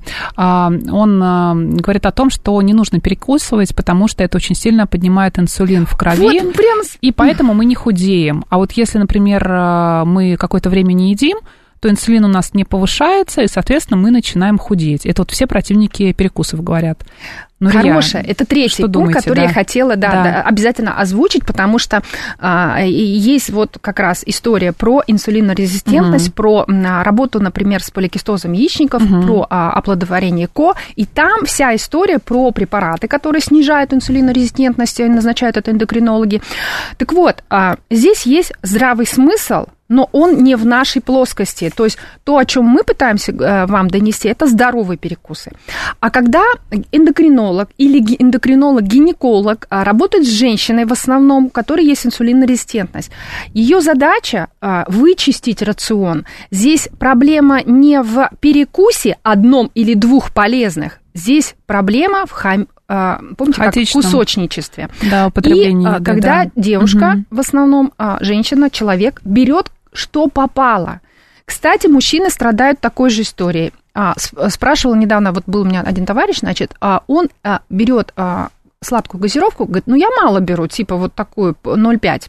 Он говорит о том, что не нужно перекусывать, потому что это очень сильно поднимает инсулин в крови, вот, прям... и поэтому мы не худеем. А вот если, например, мы какое-то время не едим, то инсулин у нас не повышается, и, соответственно, мы начинаем худеть. Это вот все противники перекусов говорят. Ну, Хорошая. Это третий пункт, думаете, который да? я хотела да, да. Да, обязательно озвучить, потому что а, есть вот как раз история про инсулинорезистентность, угу. про а, работу, например, с поликистозом яичников, угу. про а, оплодотворение ко, и там вся история про препараты, которые снижают инсулинорезистентность, и назначают это эндокринологи. Так вот, а, здесь есть здравый смысл, но он не в нашей плоскости. То есть то, о чем мы пытаемся э, вам донести, это здоровые перекусы. А когда эндокринолог или эндокринолог-гинеколог а, работает с женщиной в основном, у которой есть инсулинорезистентность, ее задача а, вычистить рацион. Здесь проблема не в перекусе одном или двух полезных. Здесь проблема в хам... Помните, как в кусочничестве. Да, употребление и еды, когда да. девушка, угу. в основном женщина, человек, берет, что попало. Кстати, мужчины страдают такой же историей. А, спрашивал недавно, вот был у меня один товарищ, значит, он берет сладкую газировку, говорит, ну я мало беру, типа вот такую ноль целых пять.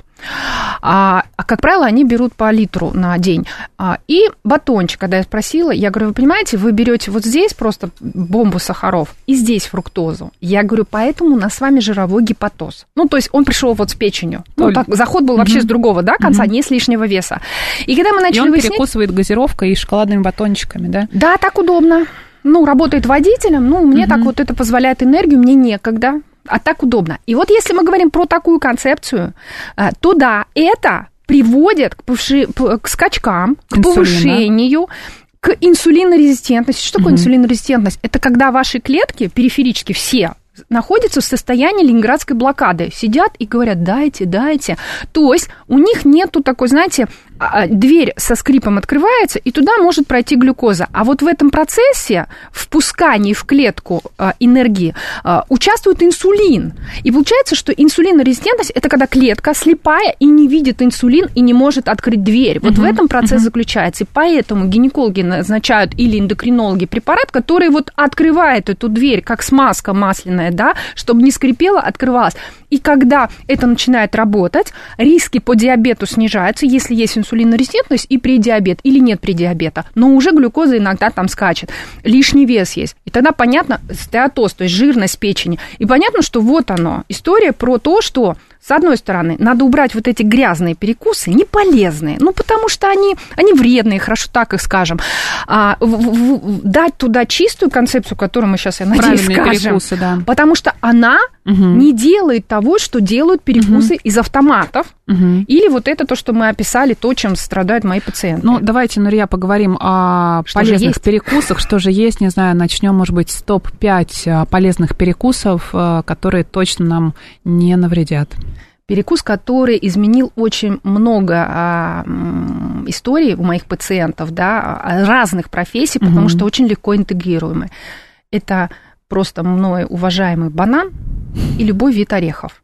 А, а, как правило, они берут по литру на день. А, и батончик, когда я спросила, я говорю, вы понимаете, вы берете вот здесь просто бомбу сахаров и здесь фруктозу. Я говорю, поэтому у нас с вами жировой гепатоз. Ну, то есть он пришел вот с печенью. Ну, так, заход был вообще угу. с другого, да, конца, угу. не с лишнего веса. И когда мы начали и он выяснять... перекусывает газировкой и шоколадными батончиками, да? Да, так удобно. Ну, работает водителем, ну, мне угу. так вот это позволяет энергию, мне некогда. А так удобно. И вот если мы говорим про такую концепцию, то да, это приводит к, повши... к скачкам, к инсулина. Повышению, к инсулинорезистентности. Что такое угу. инсулинорезистентность? Это когда ваши клетки периферически все находятся в состоянии ленинградской блокады. Сидят и говорят, дайте, дайте. То есть у них нету такой, знаете, дверь со скрипом открывается, и туда может пройти глюкоза. А вот в этом процессе впускания в клетку энергии участвует инсулин. И получается, что инсулинорезистентность – это когда клетка слепая и не видит инсулин и не может открыть дверь. Вот uh-huh. в этом процесс uh-huh. заключается. И поэтому гинекологи назначают или эндокринологи препарат, который вот открывает эту дверь, как смазка масляная, да, чтобы не скрипела, открывалась. И когда это начинает работать, риски по диабету снижаются, если есть инсулинорезистентность и предиабет, или нет предиабета. Но уже глюкоза иногда там скачет. Лишний вес есть. И тогда понятно, стеатоз, то есть жирность печени. И понятно, что вот оно. История про то, что, с одной стороны, надо убрать вот эти грязные перекусы, не полезные, ну, потому что они, они вредные, хорошо так их скажем. А, в, в, дать туда чистую концепцию, которую мы сейчас, я надеюсь, правильные скажем. Перекусы, да. Потому что она угу. не делает того, что делают перекусы угу. из автоматов. Угу. Или вот это то, что мы описали, то, чем страдают мои пациенты. Ну, давайте, Нурия, поговорим о что полезных перекусах. Что же есть, не знаю, начнем, может быть, с топ пять полезных перекусов, которые точно нам не навредят. Перекус, который изменил очень много а, историй у моих пациентов, да, разных профессий, потому угу. что очень легко интегрируемый. Это просто мной уважаемый банан и любой вид орехов.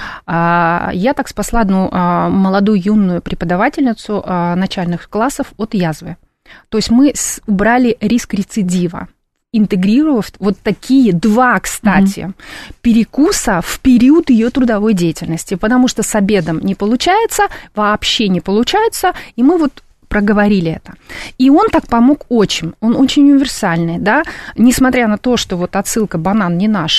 Я так спасла одну молодую юную преподавательницу начальных классов от язвы. То есть мы убрали риск рецидива, интегрировав вот такие два, кстати, mm-hmm. перекуса в период ее трудовой деятельности, потому что с обедом не получается, вообще не получается, и мы вот проговорили это. И он так помог очень. Он очень универсальный, да, несмотря на то, что вот отсылка банан не наш,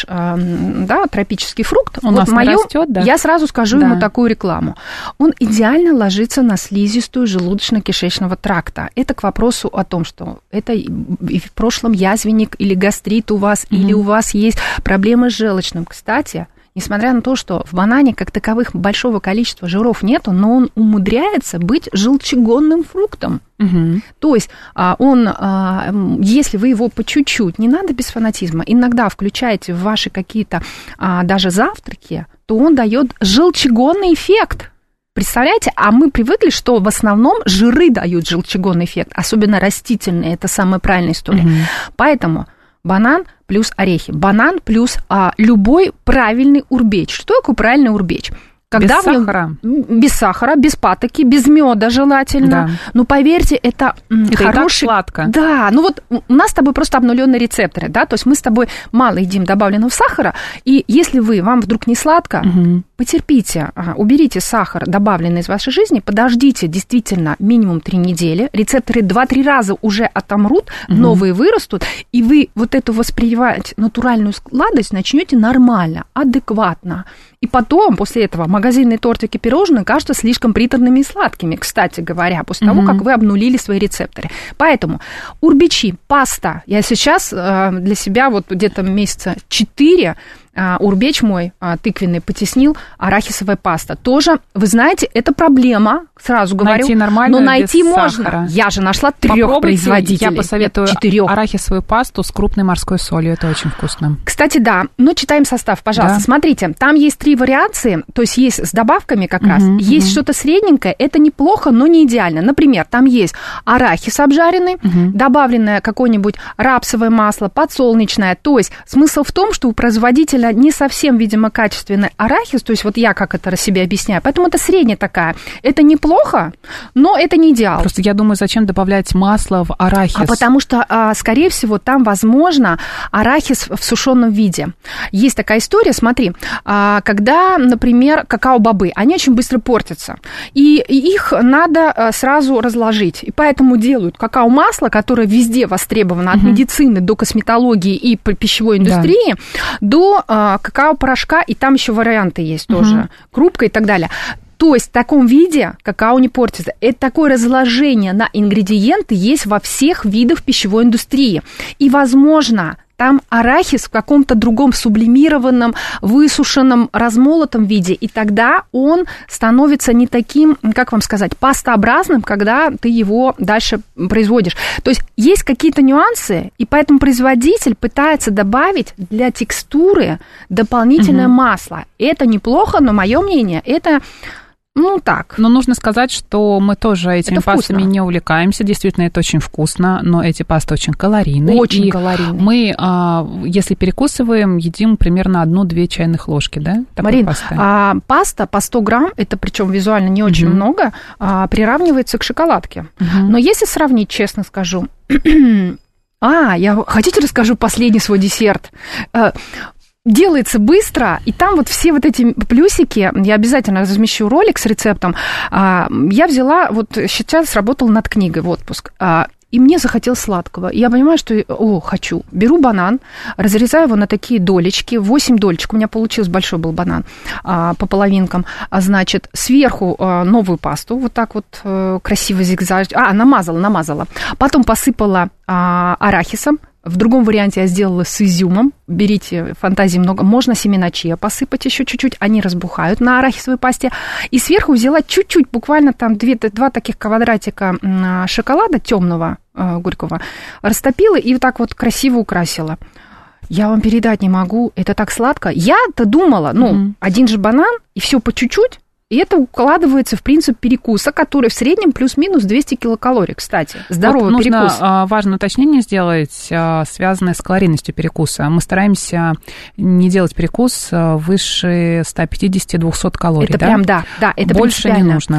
да, тропический фрукт. У вот нас моё, растет, да? Я сразу скажу да. ему такую рекламу. Он идеально ложится на слизистую желудочно-кишечного тракта. Это к вопросу о том, что это в прошлом язвенник или гастрит у вас, mm-hmm. или у вас есть проблемы с желчным. Кстати, несмотря на то, что в банане как таковых большого количества жиров нету, но он умудряется быть желчегонным фруктом. Угу. То есть он, если вы его по чуть-чуть, не надо без фанатизма, иногда включаете в ваши какие-то даже завтраки, то он дает желчегонный эффект. Представляете? А мы привыкли, что в основном жиры дают желчегонный эффект, особенно растительные, это самая правильная история. Угу. Поэтому банан плюс орехи, банан плюс а, любой правильный урбеч. Что такое правильный урбеч? Когда без сахара. Без сахара, без патоки, без меда желательно. Да. Но поверьте, это, это хороший... и так сладко. Да, ну вот у нас с тобой просто обнуленные рецепторы, да, то есть мы с тобой мало едим добавленного сахара, и если вы, вам вдруг не сладко, угу. потерпите, уберите сахар, добавленный из вашей жизни, подождите действительно минимум три недели, рецепторы два-три раза уже отомрут, угу. новые вырастут, и вы вот эту воспринимать натуральную сладость начнете нормально, адекватно. И потом, после этого, магазинные тортики, пирожные кажутся слишком приторными и сладкими, кстати говоря, после mm-hmm. того, как вы обнулили свои рецепторы. Поэтому урбичи, паста. Я сейчас э, для себя вот где-то месяца четыре э, урбеч мой э, тыквенный потеснил, арахисовая паста. Тоже, вы знаете, это проблема, сразу говорю. Найти нормально, но найти без можно. Сахара. Я же нашла трех производителей. Я посоветую четырех. Арахисовую пасту с крупной морской солью. Это очень вкусно. Кстати, да. Ну, читаем состав, пожалуйста. Да. Смотрите, там есть три вариации, то есть есть с добавками как uh-huh, раз, uh-huh. есть что-то средненькое, это неплохо, но не идеально. Например, там есть арахис обжаренный, uh-huh. добавленное какое-нибудь рапсовое масло, подсолнечное. То есть смысл в том, что у производителя не совсем, видимо, качественный арахис, то есть вот я как это себе объясняю, поэтому это средняя такая. Это неплохо, но это не идеал. Просто я думаю, зачем добавлять масло в арахис? А потому что, скорее всего, там, возможно, арахис в сушеном виде. Есть такая история, смотри, когда, например, какао-бобы, они очень быстро портятся, и их надо сразу разложить, и поэтому делают какао-масло, которое везде востребовано, от угу. медицины до косметологии и пищевой индустрии, да. до какао-порошка, и там еще варианты есть угу. тоже, крупка и так далее. То есть в таком виде какао не портится. Это такое разложение на ингредиенты есть во всех видах пищевой индустрии. И, возможно, там арахис в каком-то другом сублимированном, высушенном, размолотом виде, и тогда он становится не таким, как вам сказать, пастообразным, когда ты его дальше производишь. То есть есть какие-то нюансы, и поэтому производитель пытается добавить для текстуры дополнительное угу. масло. Это неплохо, но мое мнение, это... Ну, так. Но нужно сказать, что мы тоже этими пастами не увлекаемся. Действительно, это очень вкусно, но эти пасты очень калорийные. Очень и калорийные. Мы, если перекусываем, едим примерно одну-две чайных ложки, да? Марин, а, паста по сто грамм, это причем визуально не очень угу. много, а, приравнивается к шоколадке. Угу. Но если сравнить, честно скажу... а, я хотите расскажу последний свой десерт? Делается быстро, и там вот все вот эти плюсики, я обязательно размещу ролик с рецептом, я взяла, вот сейчас работала над книгой в отпуск, и мне захотелось сладкого. И я понимаю, что, о, хочу. Беру банан, разрезаю его на такие долечки, восемь долечек, у меня получился большой был банан по половинкам, значит, сверху новую пасту, вот так вот красиво зигзаг, а, намазала, намазала, потом посыпала арахисом. В другом варианте я сделала с изюмом. Берите, фантазии много. Можно семена чиа посыпать еще чуть-чуть. Они разбухают на арахисовой пасте. И сверху взяла чуть-чуть, буквально там две, два таких квадратика шоколада темного, горького, растопила и вот так вот красиво украсила. Я вам передать не могу. Это так сладко. Я-то думала, ну, mm-hmm. один же банан, и все по чуть-чуть. И это укладывается в принцип перекуса, который в среднем плюс-минус двести килокалорий, кстати. Здоровый вот перекус. Нужно важное уточнение сделать, связанное с калорийностью перекуса. Мы стараемся не делать перекус выше сто пятьдесят - двести калорий. Это да? прям, да, да, это больше не нужно.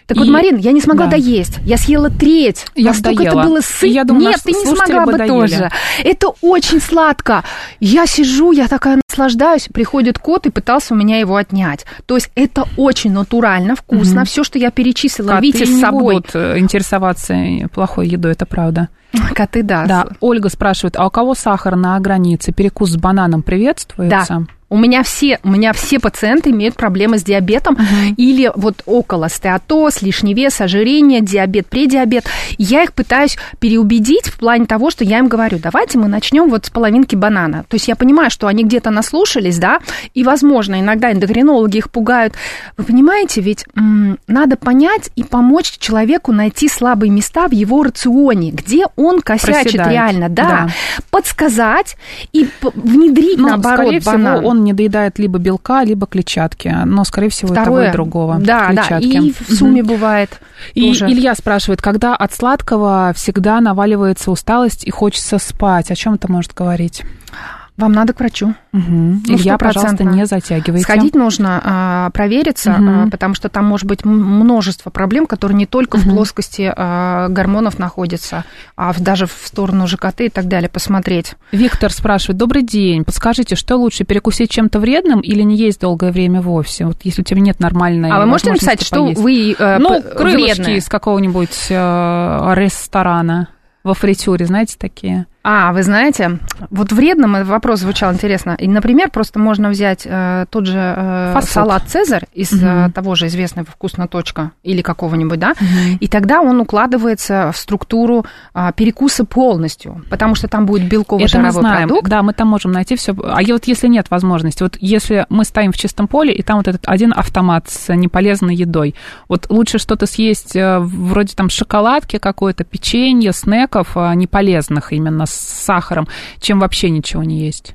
Так и... вот, Марин, я не смогла да. доесть. Я съела треть. Я Настолько доела. это было сытно. Я думаю, Нет, ты не смогла бы доели. тоже. Это очень сладко. Я сижу, я такая наслаждаюсь. Приходит кот и пытался у меня его отнять. То есть это очень натурально, вкусно. Угу. Все, что я перечислила, Коты видите, с собой. не будут интересоваться плохой едой, это правда. Коты, да. Да. Ольга спрашивает, а у кого сахар на границе? Перекус с бананом приветствуется? Да. У меня все, у меня все пациенты имеют проблемы с диабетом uh-huh. или вот около стеатоз, лишний вес, ожирение, диабет, предиабет. Я их пытаюсь переубедить в плане того, что я им говорю, давайте мы начнем вот с половинки банана. То есть я понимаю, что они где-то наслушались, да, и, возможно, иногда эндокринологи их пугают. Вы понимаете, ведь м- надо понять и помочь человеку найти слабые места в его рационе, где он косячит Проседает. реально, да, да, подсказать и внедрить, ну, наоборот, скорее банан. всего, он не доедает либо белка, либо клетчатки, но, скорее всего, Второе, и того, и другого. Да, клетчатки. да, и в сумме угу. бывает. И тоже. Илья спрашивает, когда от сладкого всегда наваливается усталость и хочется спать, о чем это может говорить? Вам надо к врачу. Угу. Ну, Илья, пожалуйста, не затягивайте. Сходить нужно, а, провериться, угу. а, потому что там может быть множество проблем, которые не только угу. в плоскости а, гормонов находятся, а в, даже в сторону ЖКТ и так далее, посмотреть. Виктор спрашивает, добрый день, подскажите, что лучше, перекусить чем-то вредным или не есть долгое время вовсе? Вот если у тебя нет нормальной А вы можете написать, поесть? Что вы э, Ну, крылышки вредное? Из какого-нибудь э, ресторана во фритюре, знаете, такие? А, вы знаете, вот вредным этот вопрос звучал интересно. И, например, просто можно взять э, тот же э, салат «Цезарь» из угу. э, того же известного «Вкусно. Точка» или какого-нибудь, да, угу. и тогда он укладывается в структуру э, перекуса полностью, потому что там будет белково-жировой продукт. Да, мы там можем найти все. А вот если нет возможности, вот если мы стоим в чистом поле, и там вот этот один автомат с неполезной едой, вот лучше что-то съесть э, вроде там шоколадки какой-то, печенье, снеков э, неполезных именно, с сахаром, чем вообще ничего не есть.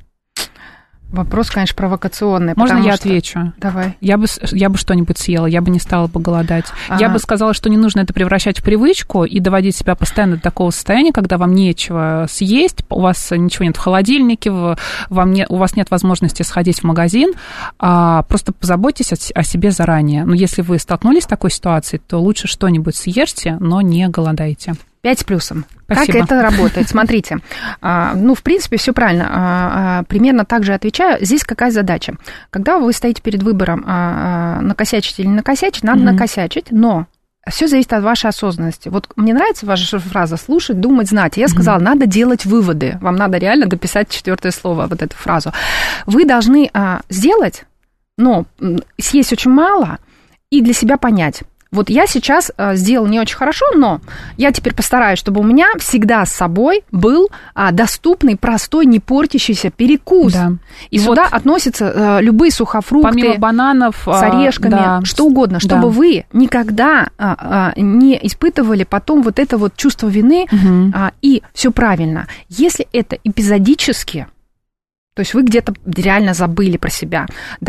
Вопрос, конечно, провокационный. Можно я что... отвечу? Давай. Я бы, я бы что-нибудь съела, я бы не стала бы голодать. А-а-а. Я бы сказала, что не нужно это превращать в привычку и доводить себя постоянно до такого состояния, когда вам нечего съесть, у вас ничего нет в холодильнике, вам не, у вас нет возможности сходить в магазин. А просто позаботьтесь о, о себе заранее. Но если вы столкнулись с такой ситуацией, то лучше что-нибудь съешьте, но не голодайте. Пять с плюсом. Спасибо. Как это работает? Смотрите, ну, в принципе, все правильно. Примерно так же отвечаю. Здесь какая задача? Когда вы стоите перед выбором накосячить или не накосячить, надо mm-hmm. накосячить, но все зависит от вашей осознанности. Вот мне нравится ваша фраза «слушать, думать, знать». Я сказала, mm-hmm. надо делать выводы. Вам надо реально дописать четвертое слово, вот эту фразу. Вы должны сделать, но съесть очень мало и для себя понять. Вот я сейчас а, сделал не очень хорошо, но я теперь постараюсь, чтобы у меня всегда с собой был а, доступный, простой, не портящийся перекус. Да. И вот сюда относятся а, любые сухофрукты, помимо бананов, с орешками, да, что угодно, чтобы да. вы никогда а, а, не испытывали потом вот это вот чувство вины, угу. а, и все правильно. Если это эпизодически, то есть вы где-то реально забыли про себя,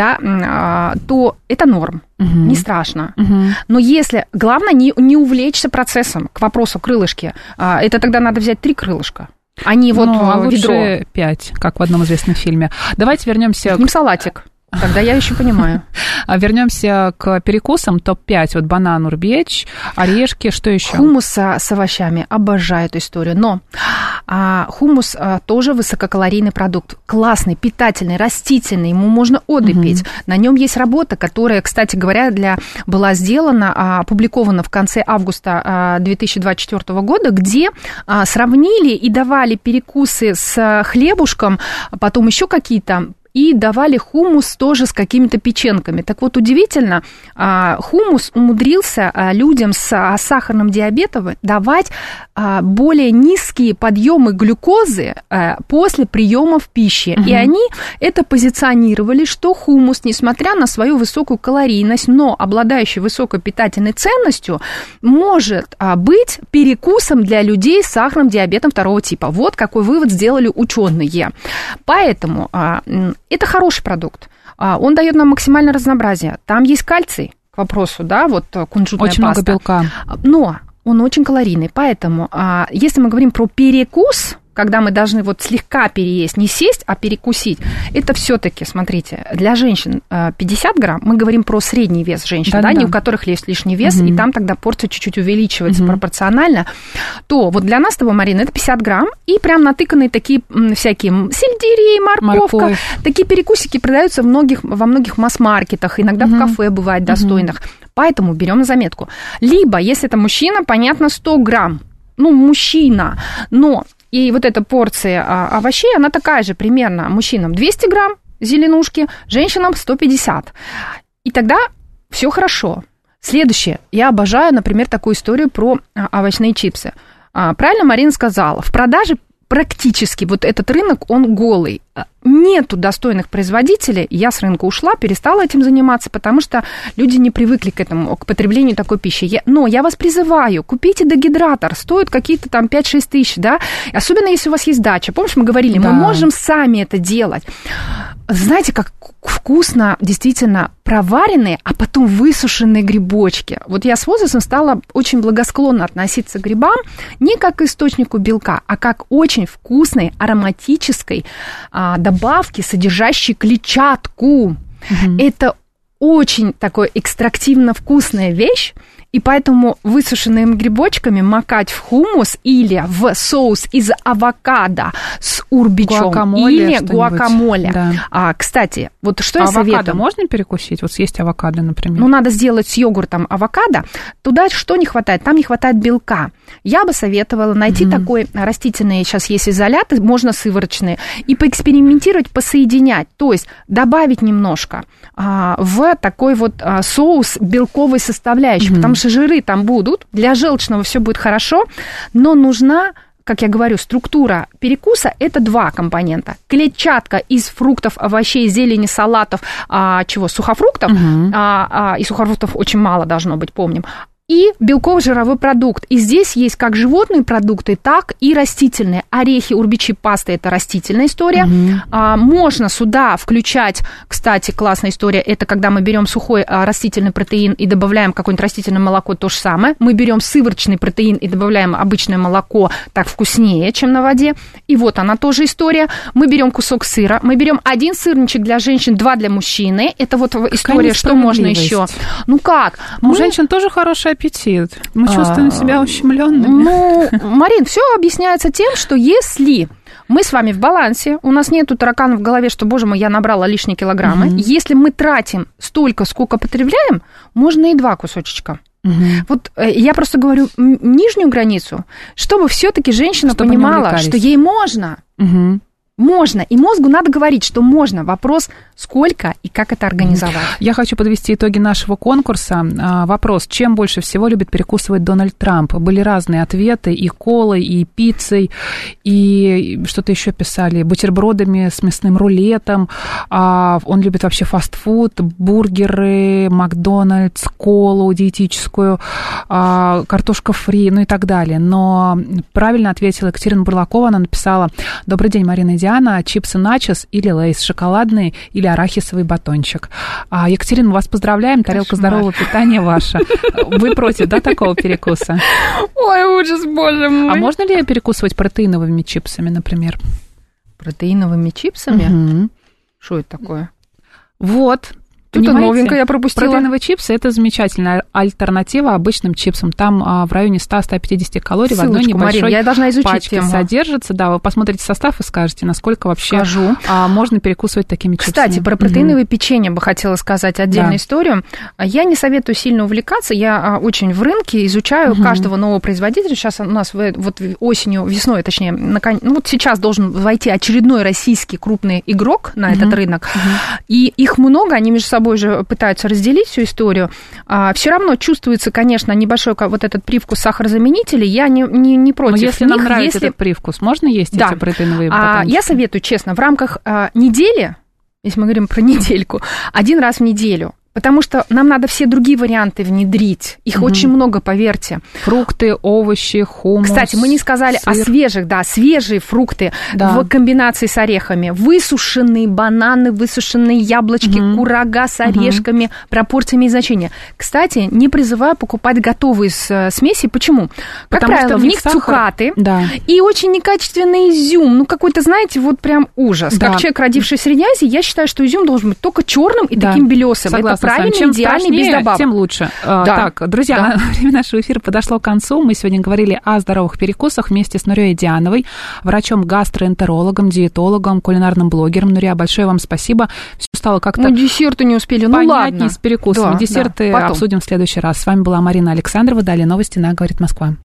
да, то это норм, угу. не страшно. Угу. Но если, главное, не, не увлечься процессом, к вопросу крылышки, это тогда надо взять три крылышка, а не вот ну, а ведро. Лучше пять, как в одном известном фильме. Давайте вернемся к ним салатик. Тогда я еще понимаю. Вернемся к перекусам. топ пять. Вот банан, урбеч, орешки, что еще? Хумус с овощами. Обожаю эту историю. Но а, хумус а, тоже высококалорийный продукт. Классный, питательный, растительный. Ему можно оды угу. пить. На нем есть работа, которая, кстати говоря, для, была сделана, а, опубликована в конце августа а, две тысячи двадцать четвёртого года, где а, сравнили и давали перекусы с хлебушком, потом еще какие-то, и давали хумус тоже с какими-то печенками. Так вот, удивительно, хумус умудрился людям с сахарным диабетом давать более низкие подъемы глюкозы после приемов пищи. Угу. И они это позиционировали, что хумус, несмотря на свою высокую калорийность, но обладающий высокой питательной ценностью, может быть перекусом для людей с сахарным диабетом второго типа. Вот какой вывод сделали ученые. Поэтому это хороший продукт. Он дает нам максимальное разнообразие. Там есть кальций, к вопросу, да, вот кунжутная очень паста. Очень много белка. Но он очень калорийный. Поэтому, если мы говорим про перекус, когда мы должны вот слегка переесть, не сесть, а перекусить, это все-таки, смотрите, для женщин пятьдесят грамм, мы говорим про средний вес женщин, да, да, да. не у которых есть лишний вес, угу. и там тогда порция чуть-чуть увеличивается угу. пропорционально, то вот для нас с тобой, Марина, это пятьдесят грамм, и прям натыканные такие всякие сельдерей, морковка, Морковь. Такие перекусики продаются в многих, во многих масс-маркетах, иногда угу. в кафе бывает достойных, угу. поэтому берем на заметку. Либо, если это мужчина, понятно, сто грамм, ну, мужчина, но... И вот эта порция а, овощей, она такая же примерно. Мужчинам двести грамм зеленушки, женщинам сто пятьдесят. И тогда все хорошо. Следующее. Я обожаю, например, такую историю про а, овощные чипсы. А, правильно Марина сказала. В продаже практически вот этот рынок, он голый. Нету достойных производителей. Я с рынка ушла, перестала этим заниматься, потому что люди не привыкли к этому, к потреблению такой пищи. Я, но я вас призываю, купите дегидратор, стоит какие-то там пять-шесть тысяч, да, особенно если у вас есть дача. Помнишь, мы говорили, да. мы можем сами это делать. Знаете, как вкусно действительно проваренные, а потом высушенные грибочки. Вот я с возрастом стала очень благосклонно относиться к грибам не как к источнику белка, а как очень вкусной, ароматической а, добавки, содержащей клетчатку. Угу. Это очень такой экстрактивно вкусная вещь, и поэтому высушенными грибочками макать в хумус или в соус из авокадо с урбичом гуакамоле или гуакамоле. Да. А, кстати, вот что авокадо я советую. Можно перекусить? Вот съесть авокадо, например. Ну, надо сделать с йогуртом авокадо. Туда что не хватает? Там не хватает белка. Я бы советовала найти mm-hmm. такой растительный, сейчас есть изоляты, можно сывороточные, и поэкспериментировать, посоединять. То есть добавить немножко а, в такой вот а, соус белковой составляющей, mm-hmm. потому что жиры там будут, для желчного все будет хорошо, но нужна, как я говорю, структура перекуса – это два компонента. Клетчатка из фруктов, овощей, зелени, салатов, а, чего, сухофруктов, угу. а, а, и сухофруктов очень мало должно быть, помним, и белково-жировой продукт. И здесь есть как животные продукты, так и растительные. Орехи, урбичи, пасты – это растительная история. Mm-hmm. А, можно сюда включать, кстати, классная история, это когда мы берем сухой а, растительный протеин и добавляем какое-нибудь растительное молоко, то же самое. Мы берем сывороточный протеин и добавляем обычное молоко, так вкуснее, чем на воде. И вот она тоже история. Мы берем кусок сыра, мы берем один сырничек для женщин, два для мужчины. Это вот Какая история, что можно еще. Ну как? У мы... женщин тоже хорошая аппетит. Мы чувствуем а, себя ущемленными. Ну, Марин, все объясняется тем, что если мы с вами в балансе, у нас нету тараканов в голове, что, боже мой, я набрала лишние килограммы. Угу. Если мы тратим столько, сколько потребляем, можно и два кусочечка. Угу. Вот я просто говорю нижнюю границу, чтобы все-таки женщина чтобы понимала, что ей можно. Угу. Можно, и мозгу надо говорить, что можно. Вопрос, сколько и как это организовать. Я хочу подвести итоги нашего конкурса. Вопрос, чем больше всего любит перекусывать Дональд Трамп? Были разные ответы, и колой, и пиццей, и что-то еще писали, бутербродами с мясным рулетом. Он любит вообще фастфуд, бургеры, Макдональдс, колу диетическую, картошка фри, ну и так далее. Но правильно ответила Екатерина Бурлакова, она написала: «Добрый день, Марина и Диана, чипсы начос или лейс, шоколадный или арахисовый батончик». А, Екатерина, мы вас поздравляем, тарелка Кошмар. Здорового питания ваша. Вы против, да, такого перекуса? Ой, ужас, боже мой. А можно ли перекусывать протеиновыми чипсами, например? Протеиновыми чипсами? Что угу. это такое? Вот. Что-то новенькое я пропустила. Протеиновые чипсы – это замечательная альтернатива обычным чипсам. Там а, в районе сто-сто пятьдесят калорий Ссылочку, в одной небольшой Марин, я должна изучить пачке тему. Содержится. Да, вы посмотрите состав и скажете, насколько вообще а, можно перекусывать такими чипсами. Кстати, про протеиновые угу. печенье бы хотела сказать отдельную да. историю. Я не советую сильно увлекаться. Я очень в рынке изучаю угу. каждого нового производителя. Сейчас у нас вот осенью, весной, точнее, наконец, ну, вот сейчас должен войти очередной российский крупный игрок на угу. этот рынок. Угу. И их много, они между собой же пытаются разделить всю историю. А, все равно чувствуется, конечно, небольшой вот этот привкус сахарозаменителей. Я не, не, не против. Но если них, нам нравится если... этот привкус, можно есть да. эти протеиновые а, батончики? Я советую, честно, в рамках а, недели, если мы говорим про недельку, один раз в неделю Потому что нам надо все другие варианты внедрить. Их угу. очень много, поверьте. Фрукты, овощи, хумус. Кстати, мы не сказали сыр. О свежих, да, свежие фрукты да. в комбинации с орехами. Высушенные бананы, высушенные яблочки, угу. курага с орешками, угу. пропорциями и значения. Кстати, не призываю покупать готовые смеси. Почему? Как Потому правило, в них сахар. Цукаты да. и очень некачественный изюм. Ну, какой-то, знаете, вот прям ужас. Да. Как человек, родивший в Средней Азии, я считаю, что изюм должен быть только черным и да. таким белесым. Это правильно, чем идеальный, без добавок. Тем лучше. Да. Так, друзья, да. время нашего эфира подошло к концу. Мы сегодня говорили о здоровых перекусах вместе с Нурией Диановой, врачом-гастроэнтерологом, диетологом, кулинарным блогером. Нурия, большое вам спасибо. Все стало как-то... Мы десерты не успели, ну понятнее ладно. с перекусами. Да, Десерты да, обсудим в следующий раз. С вами была Марина Александрова. Далее новости на «Говорит Москва».